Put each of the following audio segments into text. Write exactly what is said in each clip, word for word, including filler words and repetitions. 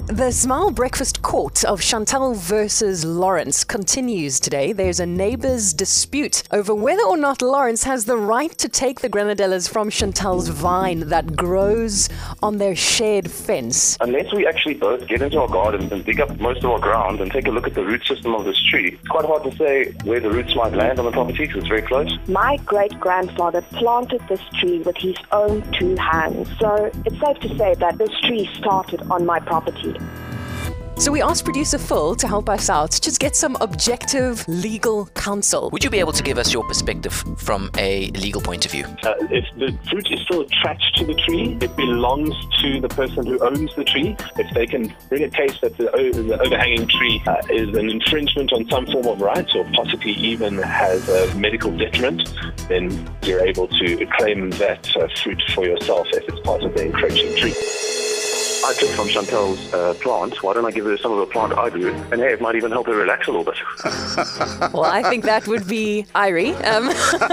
The Smile Breakfast Court of Chantal versus Lawrence continues today. There's a neighbour's dispute over whether or not Lawrence has the right to take the granadillas from Chantal's vine that grows on their shared fence. Unless we actually both get into our garden and dig up most of our ground and take a look at the root system of this tree, it's quite hard to say where the roots might land on the property because it's very close. My great-grandfather planted this tree with his own two hands, so it's safe to say that this tree started on my property. So we asked producer Phil to help us out, just get some objective legal counsel. Would you be able to give us your perspective from a legal point of view? Uh, if the fruit is still attached to the tree, it belongs to the person who owns the tree. If they can bring a case that the, the overhanging tree uh, is an infringement on some form of rights or possibly even has a medical detriment, then you're able to claim that uh, fruit for yourself if it's part of the encroaching tree. I took from Chantal's uh, plant. Why don't I give her some of the plant I grew? And hey, it might even help her relax a little bit. Well, I think that would be Irie. Um.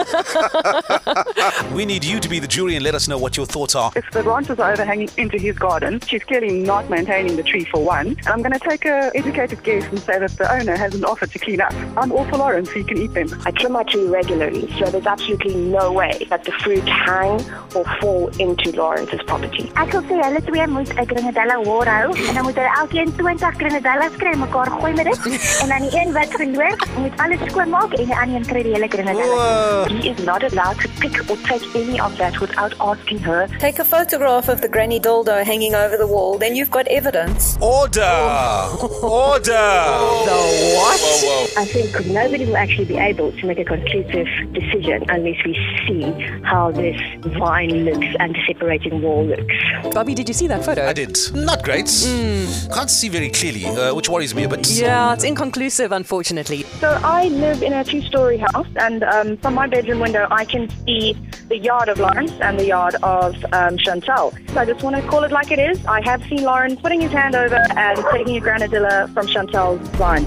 We need you to be the jury and let us know what your thoughts are. If the branches are overhanging into his garden, she's clearly not maintaining the tree for one. And I'm going to take a educated guess and say that the owner hasn't offered to clean up. I'm all for Lawrence, he can eat them. I trim my tree regularly, so there's absolutely no way that the fruit hang or fall into Lawrence's property. Ek wil sê hulle twee moet 'n granadilla hoor hou en dan moet hulle elkeen twintig granadillas kry, mekaar gooi met dit en dan die een wat verloor moet alles skoonmaak en die ander een kry die hele granadilla. He is not allowed to pick or take any of that without asking her. Take a photograph of the granny dildo hanging over the wall, then you've got evidence. Order! Order! The what? Whoa, whoa. I think nobody will actually be able to make a conclusive decision unless we see how this vine looks and the separating wall looks. Bobby, did you see that photo? I did. Not great. Mm. Can't see very clearly, uh, which worries me a bit. Yeah, it's inconclusive, unfortunately. So I live in a two-story house, and um, from my bedroom window I can see the yard of Lawrence and the yard of um, Chantal. So I just want to call it like it is. I have seen Lawrence putting his hand over and taking a granadilla from Chantal's vine.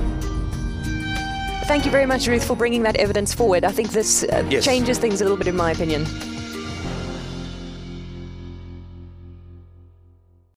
Thank you very much, Ruth, for bringing that evidence forward. I think this uh, Yes. changes things a little bit, in my opinion.